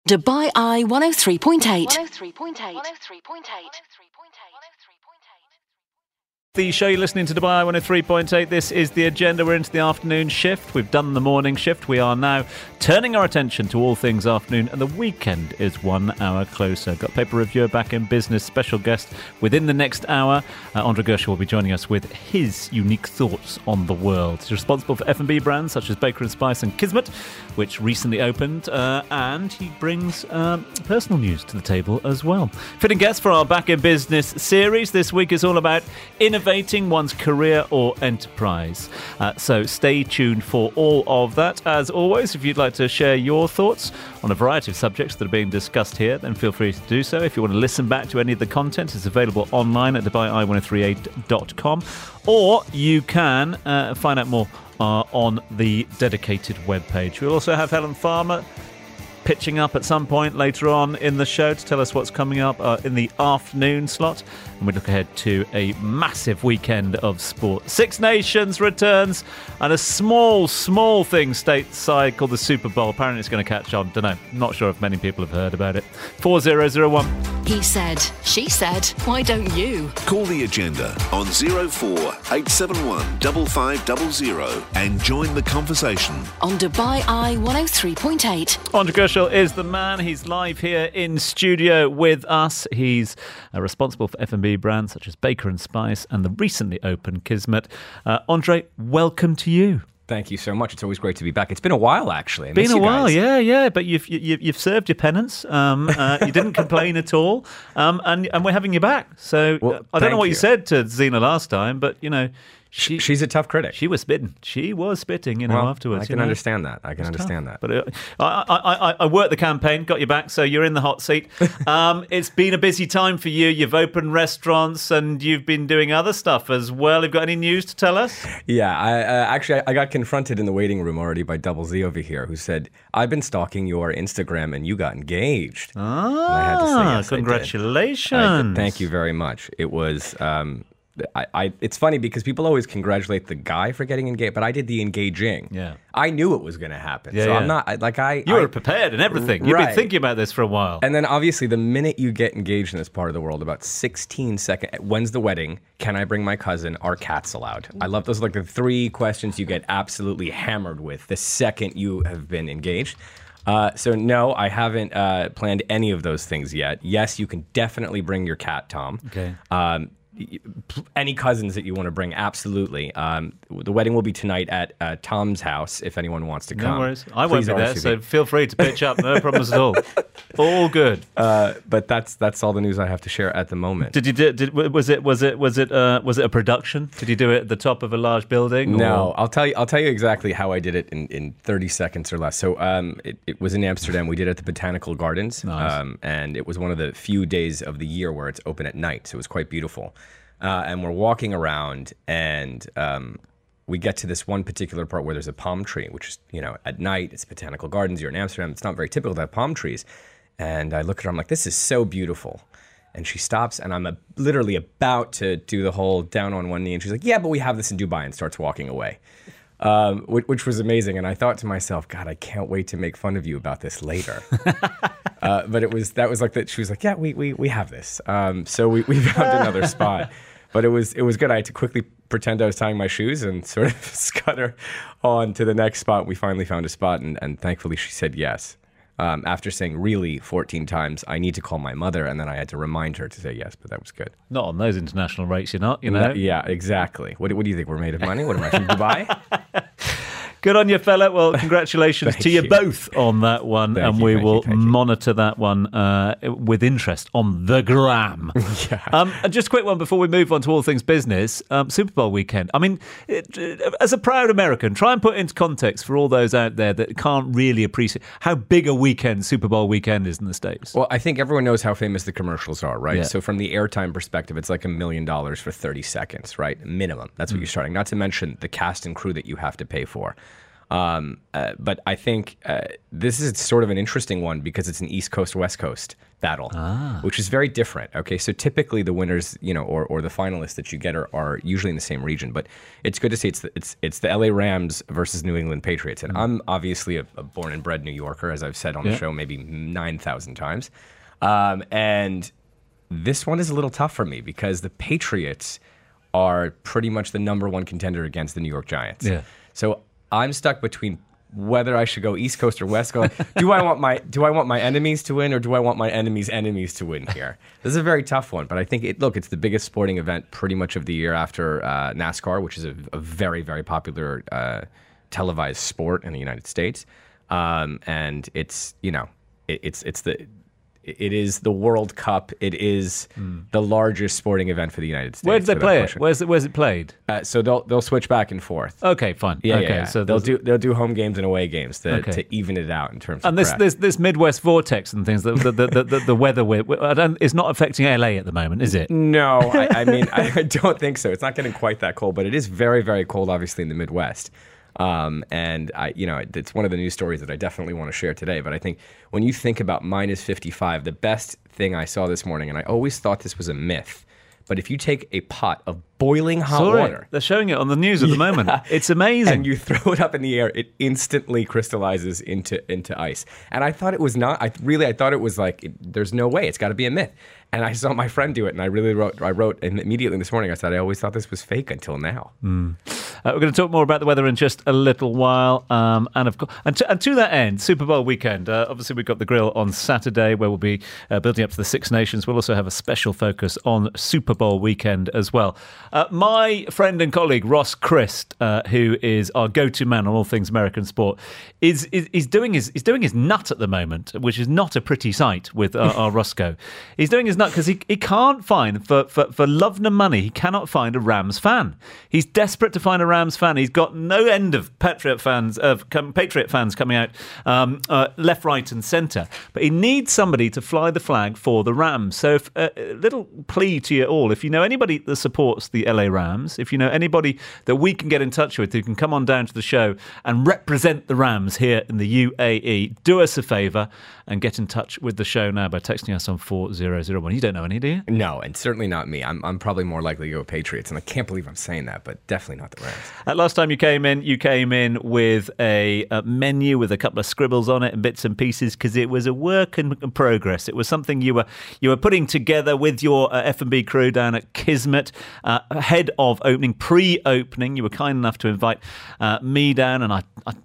Dubai Eye 103.8. The show you're listening to, Dubai 103.8. This is The Agenda. We're into the afternoon shift. We've done the morning shift. We are now turning our attention to all things afternoon, and the weekend is 1 hour closer. Got Paper Reviewer back in business. Special guest within the next hour. Andre Gershel will be joining us with his unique thoughts on the world. He's responsible for F&B brands such as Baker & Spice and Kismet, which recently opened, and he brings personal news to the table as well. Fitting guest for our Back in Business series. This week is all about innovating one's career or enterprise. So stay tuned for all of that. As always, if you'd like to share your thoughts on a variety of subjects that are being discussed here, then feel free to do so. If you want to listen back to any of the content, it's available online at DubaiI1038.com, or you can find out more on the dedicated webpage. We'll also have Helen Farmer pitching up at some point later on in the show to tell us what's coming up in the afternoon slot. And we look ahead to a massive weekend of sport. Six Nations returns, and a small thing stateside called the Super Bowl. Apparently it's going to catch on. Don't know. Not sure if many people have heard about it. 4001. He said, she said, why don't you? Call The Agenda on 04871 5500 and join the conversation. On Dubai Eye 103.8. Andre Gershel is the man. He's live here in studio with us. He's responsible for F&B brands such as Baker & Spice and the recently opened Kismet. Andre, welcome to you. Thank you so much. It's always great to be back. It's been a while, actually. Been a while, yeah. But you've served your penance. You didn't complain at all, and we're having you back. So I don't know what you said to Zena last time, but you know. She's a tough critic. She was spitting. Afterwards. I can understand that. But I worked the campaign, got you back, so you're in the hot seat. It's been a busy time for you. You've opened restaurants and you've been doing other stuff as well. Have you got any news to tell us? Yeah, I got confronted in the waiting room already by Double Z over here, who said, I've been stalking your Instagram and you got engaged. And I had to say, yes, congratulations. Thank you very much. It was... it's funny because people always congratulate the guy for getting engaged, but I did the engaging. Yeah, I knew it was going to happen. I'm not like You were prepared and everything. You've been thinking about this for a while. And then obviously the minute you get engaged in this part of the world, about 16 seconds. When's the wedding? Can I bring my cousin? Are cats allowed? I love those. Like the three questions you get absolutely hammered with the second you have been engaged. So no, I haven't planned any of those things yet. Yes, you can definitely bring your cat, Tom. Okay. Any cousins that you want to bring, absolutely. The wedding will be tonight at Tom's house, if anyone wants to come. No worries. I won't be there, so feel free to pitch up. No problems at all. All good. But that's all the news I have to share at the moment. Was it a production? Did you do it at the top of a large building? No, I'll tell you exactly how I did it in 30 seconds or less. So it was in Amsterdam. We did it at the Botanical Gardens. Nice. And it was one of the few days of the year where it's open at night, so it was quite beautiful. And we're walking around, and we get to this one particular part where there's a palm tree, which is, at night, it's Botanical Gardens, you're in Amsterdam, it's not very typical to have palm trees. And I look at her, I'm like, this is so beautiful. And she stops, and I'm literally about to do the whole down on one knee, and she's like, yeah, but we have this in Dubai, and starts walking away. Which was amazing. And I thought to myself, God, I can't wait to make fun of you about this later. But that was like that. She was like, yeah, we have this. So we found another spot. But it was good. I had to quickly pretend I was tying my shoes and sort of scutter on to the next spot. We finally found a spot, and thankfully she said yes. After saying really 14 times, I need to call my mother, and then I had to remind her to say yes, but that was good. Not on those international rates, you're not, No, yeah, exactly. What do you think? We're made of money? What am I, from Dubai? Good on you, fella. Well, congratulations to you both on that one. We will monitor that one with interest on the gram. Yeah. And just a quick one before we move on to all things business. Super Bowl weekend. I mean, as a proud American, try and put into context for all those out there that can't really appreciate how big a weekend Super Bowl weekend is in the States. Well, I think everyone knows how famous the commercials are, right? Yeah. So from the airtime perspective, it's like $1 million for 30 seconds, right? Minimum. That's what you're starting. Not to mention the cast and crew that you have to pay for. But I think this is sort of an interesting one because it's an East Coast, West Coast battle, which is very different. Okay, so typically the winners, or the finalists that you get are usually in the same region. But it's good to see it's the LA Rams versus New England Patriots. And I'm obviously a born and bred New Yorker, as I've said on the show maybe 9,000 times. And this one is a little tough for me because the Patriots are pretty much the number one contender against the New York Giants. Yeah. So I'm stuck between whether I should go East Coast or West Coast. Do I want my enemies to win, or do I want my enemies' enemies to win here? This is a very tough one, but I think it's the biggest sporting event pretty much of the year after NASCAR, which is a very, very popular televised sport in the United States, and it is the World Cup. It is the largest sporting event for the United States. Where did they play it? Where's it played? So they'll switch back and forth. Okay, fine. Yeah. So they'll do home games and away games to even it out in terms of. And this Midwest vortex and things, the weather it's not affecting LA at the moment, is it? No, I mean I don't think so. It's not getting quite that cold, but it is very, very cold, obviously, in the Midwest. And it's one of the news stories that I definitely want to share today. But I think when you think about minus 55, the best thing I saw this morning, and I always thought this was a myth, but if you take a pot of boiling hot water, they're showing it on the news at the moment. It's amazing. And you throw it up in the air, it instantly crystallizes into ice. And I thought it was not. I thought it was like there's no way. It's got to be a myth. And I saw my friend do it, and I wrote immediately this morning. I said I always thought this was fake until now. We're going to talk more about the weather in just a little while, and of course, and to that end, Super Bowl weekend. Obviously, we've got the grill on Saturday, where we'll be building up to the Six Nations. We'll also have a special focus on Super Bowl weekend as well. My friend and colleague Ross Christ, who is our go-to man on all things American sport, is doing his nut at the moment, which is not a pretty sight with our Roscoe. He's doing his nut because he can't find, for love nor money, he cannot find a Rams fan. He's desperate to find a Rams fan. He's got no end of Patriot fans coming out left, right and centre. But he needs somebody to fly the flag for the Rams. So a little plea to you all, if you know anybody that supports the LA Rams, if you know anybody that we can get in touch with who can come on down to the show and represent the Rams here in the UAE, do us a favour and get in touch with the show now by texting us on 4001. You don't know any, do you? No, and certainly not me. I'm probably more likely to go Patriots, and I can't believe I'm saying that, but definitely not the Rams. Last time you came in with a menu with a couple of scribbles on it and bits and pieces because it was a work in progress. It was something you were putting together with your F&B crew down at Kismet ahead of opening, pre-opening. You were kind enough to invite me down, and I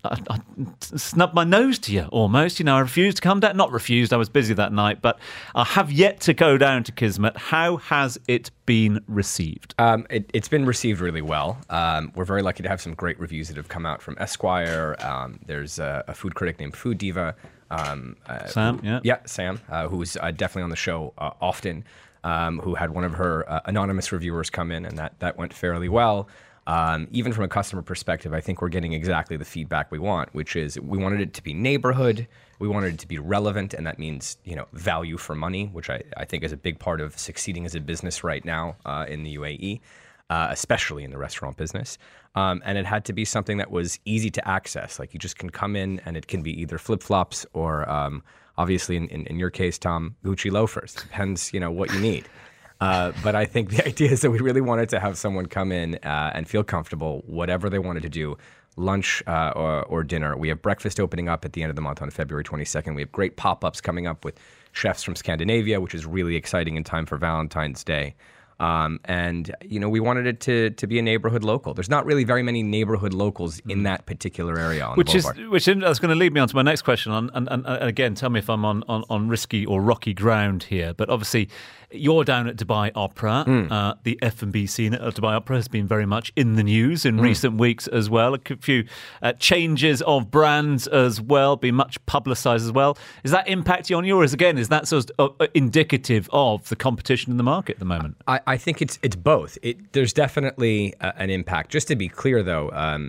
snubbed my nose to you almost. I refused to come down. Not refused, I was busy that night, but I have yet to go down to Kismet. How has it been received? It's been received really well. We're very lucky to have some great reviews that have come out from Esquire. There's a food critic named Food Diva. Sam, Sam, who's definitely on the show often, who had one of her anonymous reviewers come in, and that went fairly well. Even from a customer perspective, I think we're getting exactly the feedback we want, which is we wanted it to be neighborhood, we wanted it to be relevant, and that means value for money, which I think is a big part of succeeding as a business right now in the UAE, especially in the restaurant business. And it had to be something that was easy to access, like you just can come in and it can be either flip-flops or obviously in your case, Tom, Gucci loafers. Depends, what you need. But I think the idea is that we really wanted to have someone come in and feel comfortable, whatever they wanted to do, lunch or dinner. We have breakfast opening up at the end of the month on February 22nd. We have great pop-ups coming up with chefs from Scandinavia, which is really exciting in time for Valentine's Day. And we wanted it to be a neighborhood local. There's not really very many neighborhood locals in that particular area on the boulevard. That's going to lead me on to my next question. And again, tell me if I'm on risky or rocky ground here. But obviously, you're down at Dubai Opera. The F&B scene at Dubai Opera has been very much in the news in recent weeks as well. A few changes of brands as well, been much publicised as well. Is that impacting on you, or is that sort of indicative of the competition in the market at the moment? I think it's both. There's definitely an impact. Just to be clear, though,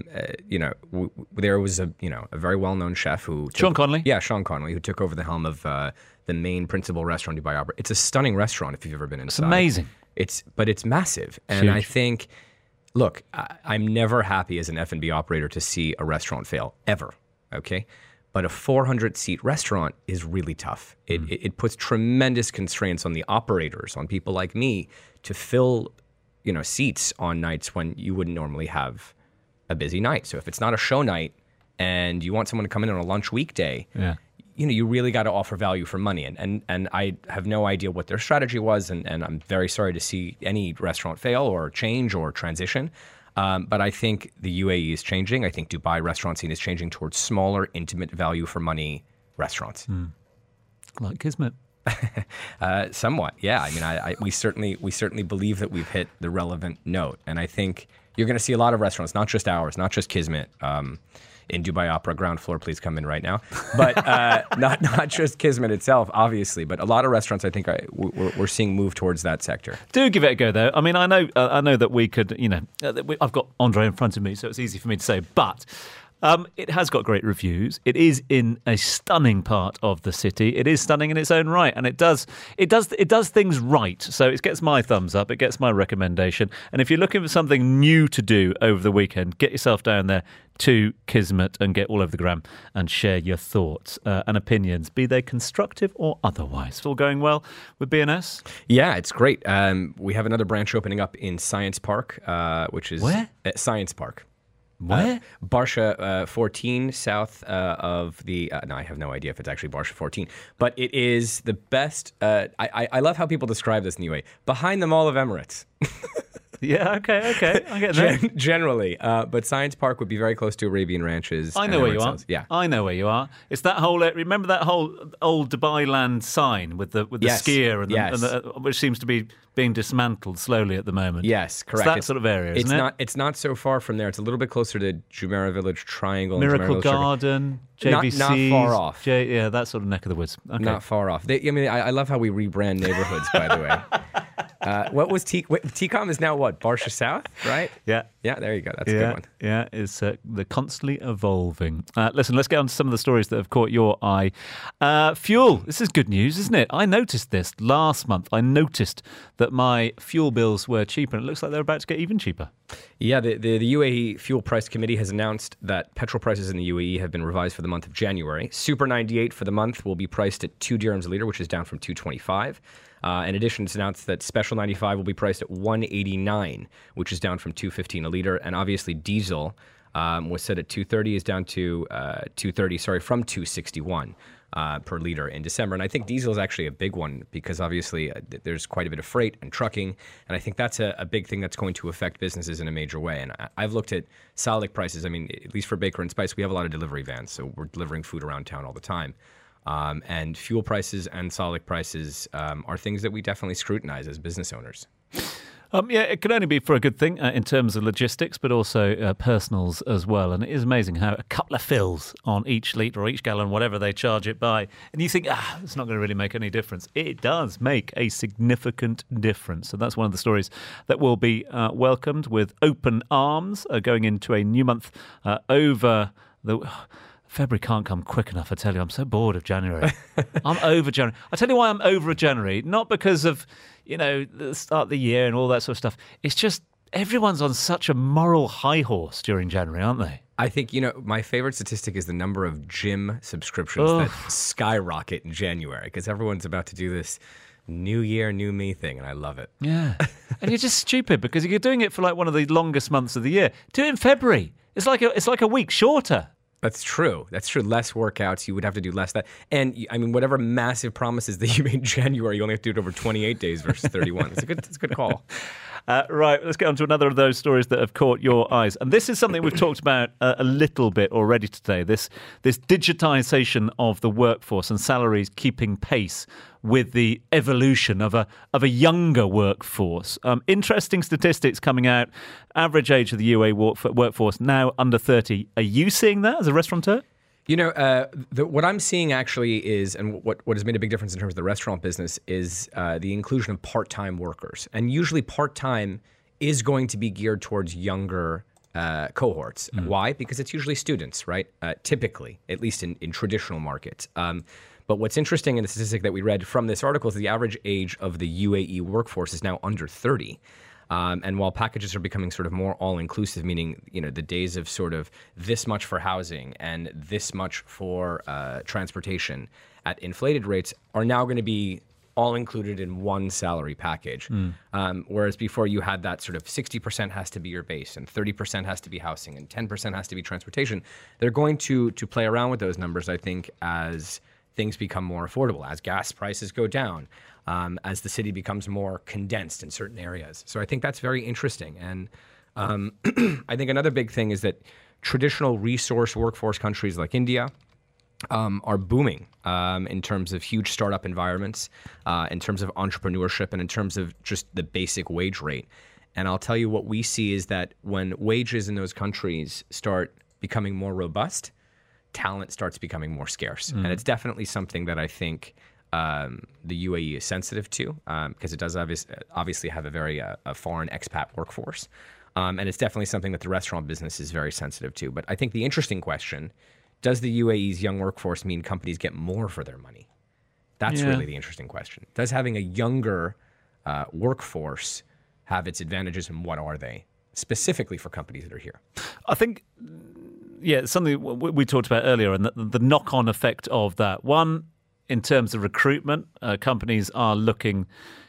there was a very well-known chef who Sean Connolly. Yeah, Sean Connolly, who took over the helm of the main principal restaurant, Dubai Opera. It's a stunning restaurant if you've ever been inside. It's amazing. But it's massive, and huge. I think Look, I'm never happy as an F&B operator to see a restaurant fail, ever, okay? But a 400-seat restaurant is really tough. It puts tremendous constraints on the operators, on people like me, to fill, seats on nights when you wouldn't normally have a busy night. So if it's not a show night and you want someone to come in on a lunch weekday, you really got to offer value for money. And I have no idea what their strategy was, and I'm very sorry to see any restaurant fail or change or transition. But I think the UAE is changing. I think Dubai restaurant scene is changing towards smaller, intimate value for money restaurants. Like Kismet. Somewhat, yeah. I mean, we certainly believe that we've hit the relevant note. And I think you're going to see a lot of restaurants, not just ours, not just Kismet, in Dubai Opera, ground floor, please come in right now. But not just Kismet itself, obviously, but a lot of restaurants I think we're seeing move towards that sector. Do give it a go, though. I mean, I know that we could, I've got Andre in front of me, so it's easy for me to say, but it has got great reviews. It is in a stunning part of the city. It is stunning in its own right, and it does things right. So it gets my thumbs up. It gets my recommendation. And if you're looking for something new to do over the weekend, get yourself down there to Kismet and get all over the gram and share your thoughts and opinions, be they constructive or otherwise. It's all going well with B&S? Yeah, it's great. We have another branch opening up in Science Park, which is where? Science Park. Where? Barsha 14, south of the... no, I have no idea if it's actually Barsha 14. But it is the best... I love how people describe this in the UAE. Behind the Mall of Emirates. Yeah, okay. I get that. Generally. But Science Park would be very close to Arabian Ranches. I know where you are. Yeah. I know where you are. It's that whole... Remember that whole old Dubai Land sign with the skier and which seems to be being dismantled slowly at the moment? Yes, correct. It's that sort of area, isn't it? It's not so far from there. It's a little bit closer to Jumeirah Village Triangle. Miracle Garden, JVC. Not far off. Yeah, that sort of neck of the woods. Okay. Not far off. I love how we rebrand neighborhoods, by the way. What was TCOM is now what? Barsha South, right? Yeah. Yeah, there you go. That's a good one. Yeah, it's the constantly evolving. Listen, let's get on to some of the stories that have caught your eye. Fuel. This is good news, isn't it? I noticed this last month. I noticed that my fuel bills were cheaper, and it looks like they're about to get even cheaper. Yeah, the UAE Fuel Price Committee has announced that petrol prices in the UAE have been revised for the month of January. Super 98 for the month will be priced at 2 dirhams a litre, which is down from 225. In addition, it's announced that Special 95 will be priced at 189, which is down from 215 a litre. And obviously, diesel was set at 230, is down to 230, from 261 per litre in December. And I think diesel is actually a big one because obviously there's quite a bit of freight and trucking. And I think that's a big thing that's going to affect businesses in a major way. And I've looked at Salik prices. I mean, at least for Baker and Spice, we have a lot of delivery vans. So we're delivering food around town all the time. And fuel prices and Salik prices are things that we definitely scrutinize as business owners. Yeah, it could only be for a good thing in terms of logistics, but also personals as well. And it is amazing how a couple of fills on each litre or each gallon, whatever they charge it by, and you think, it's not going to really make any difference. It does make a significant difference. So that's one of the stories that will be welcomed with open arms going into a new month over the... February can't come quick enough, I tell you. I'm so bored of January. I'm over January. I tell you why I'm over January. Not because of, the start of the year and all that sort of stuff. It's just everyone's on such a moral high horse during January, aren't they? I think, my favorite statistic is the number of gym subscriptions that skyrocket in January because everyone's about to do this new year, new me thing, and I love it. Yeah. And you're just stupid because if you're doing it for like one of the longest months of the year, do it in February. It's like a week shorter. That's true. Less workouts. You would have to do less that. And I mean, whatever massive promises that you made in January, you only have to do it over 28 days versus 31. It's a good call. Right, let's get on to another of those stories that have caught your eyes. And this is something we've talked about a little bit already today, this digitisation of the workforce and salaries keeping pace with the evolution of a younger workforce. Interesting statistics coming out. Average age of the UAE workforce now under 30. Are you seeing that as a restaurateur? What I'm seeing actually is, and what has made a big difference in terms of the restaurant business is the inclusion of part-time workers. And usually part-time is going to be geared towards younger cohorts. Why? Because it's usually students, right? Typically, at least in traditional markets. But what's interesting in the statistic that we read from this article is the average age of the UAE workforce is now under 30. And while packages are becoming sort of more all-inclusive, meaning, the days of sort of this much for housing and this much for transportation at inflated rates are now going to be all included in one salary package. Whereas before you had that sort of 60% has to be your base and 30% has to be housing and 10% has to be transportation. They're going to play around with those numbers, I think, as things become more affordable, as gas prices go down, as the city becomes more condensed in certain areas. So I think that's very interesting. And I think another big thing is that traditional resource workforce countries like India are booming in terms of huge startup environments, in terms of entrepreneurship, and in terms of just the basic wage rate. And I'll tell you what we see is that when wages in those countries start becoming more robust, talent starts becoming more scarce. And it's definitely something that I think the UAE is sensitive to because it does obviously have a very foreign expat workforce. And it's definitely something that the restaurant business is very sensitive to. But I think the interesting question, does the UAE's young workforce mean companies get more for their money? That's really the interesting question. Does having a younger workforce have its advantages, and what are they, specifically for companies that are here? I think, something we talked about earlier, and the knock-on effect of that. One, in terms of recruitment, companies are looking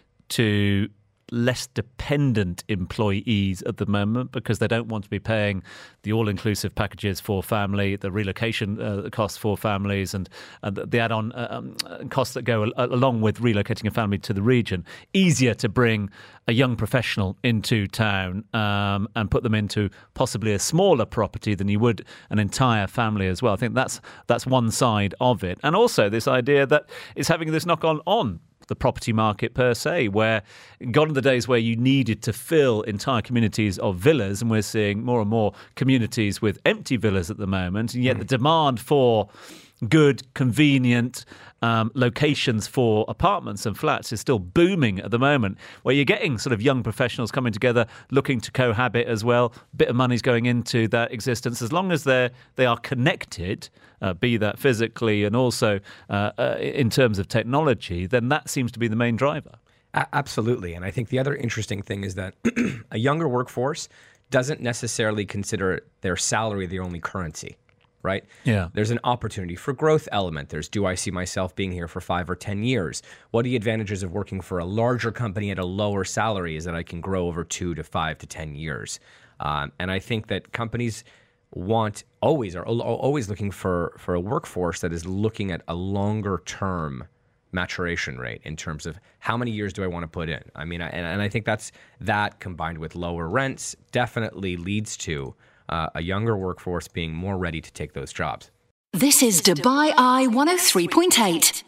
to less dependent employees at the moment because they don't want to be paying the all-inclusive packages for family, the relocation costs for families, and the add-on costs that go along with relocating a family to the region. Easier to bring a young professional into town and put them into possibly a smaller property than you would an entire family as well. I think that's one side of it. And also this idea that it's having this knock-on on the property market per se, where gone are the days where you needed to fill entire communities of villas, and we're seeing more and more communities with empty villas at the moment, and yet the demand for good, convenient locations for apartments and flats is still booming at the moment, where you're getting sort of young professionals coming together looking to cohabit as well. A bit of money's going into that existence. As long as they are connected, be that physically and also in terms of technology, then that seems to be the main driver. Absolutely. And I think the other interesting thing is that a younger workforce doesn't necessarily consider their salary the only currency. Right? Yeah. There's an opportunity for growth element. There's, do I see myself being here for 5 or 10 years? What are the advantages of working for a larger company at a lower salary is that I can grow over 2 to 5 to 10 years. And I think that companies are always looking for a workforce that is looking at a longer term maturation rate in terms of how many years do I want to put in. I mean, and I think that combined with lower rents definitely leads to a younger workforce being more ready to take those jobs. This is Dubai Eye 103.8.